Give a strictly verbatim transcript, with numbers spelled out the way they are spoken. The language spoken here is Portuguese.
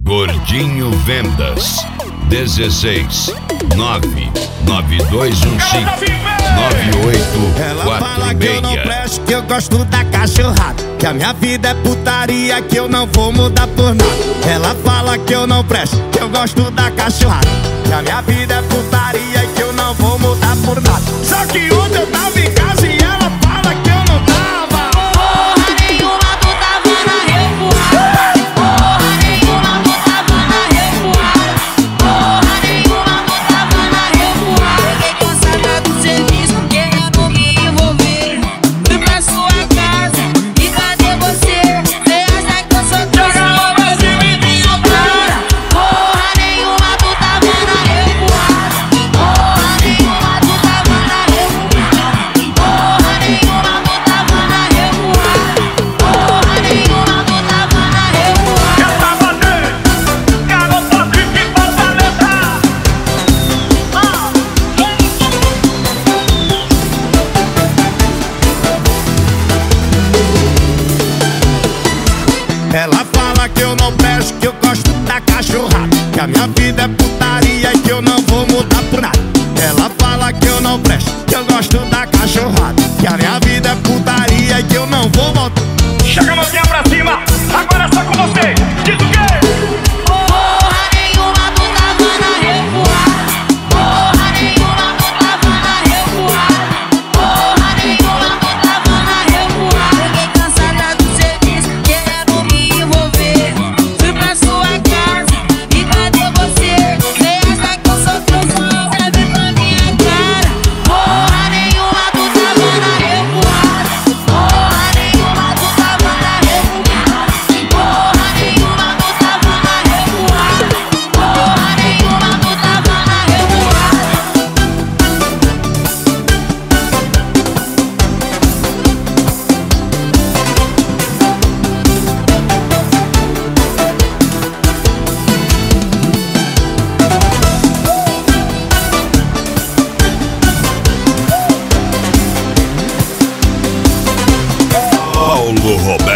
Gordinho Vendas dezesseis nove nove dois um cinco nove oito quatro que eu não seis. presto, que eu gosto da cachorrada, que a minha vida é putaria, que eu não vou mudar por nada. Ela fala que eu não presto, que eu gosto da cachorrada, que a minha vida é putaria e que eu não vou mudar por nada. Só que ontem eu tava em casa e ela fala que eu não tava. Porra nenhuma, tu tava na revoada. Porra nenhuma, tu tava na revoada. Porra nenhuma, tu tava na revoada. Fiquei cansada do serviço, querendo me envolver. Fui pra sua casa e cadê você? Cê acha que eu sou trouxa, mas eu me tenho cara. Porra nenhuma, tu tava na revoada. Porra nenhuma, tu tava na revoada. Porra nenhuma, tu tava na revoada. Porra nenhuma, tu tava na revoada. Eu tava dentro, garota fique fortaleza. Ela fala que eu não presto, que eu gosto da cachorrada, que a minha vida é putaria e que eu não vou mudar por nada. Ela fala que eu não presto, que eu gosto da cachorrada, que a minha vida é putaria e que eu não vou voltar. Chega a mãozinha pra cima, agora é só com você. Diz o quê? Porra nenhuma, tu tava na revoada. Porra nenhuma, tu tava na revoada. Porra nenhuma, tu tava na revoada. Fiquei cansada do serviço, querendo me envolver. Fui pra sua casa e cadê você? Cê acha que eu sou trouxa, serve pra minha cara. Porra nenhuma, tu tava na revoada. Porra nenhuma, tu tava na revoada. Porra nenhuma, tu tava na revoada. Porra nenhuma, tu tava na revoada. Paulo Roberto.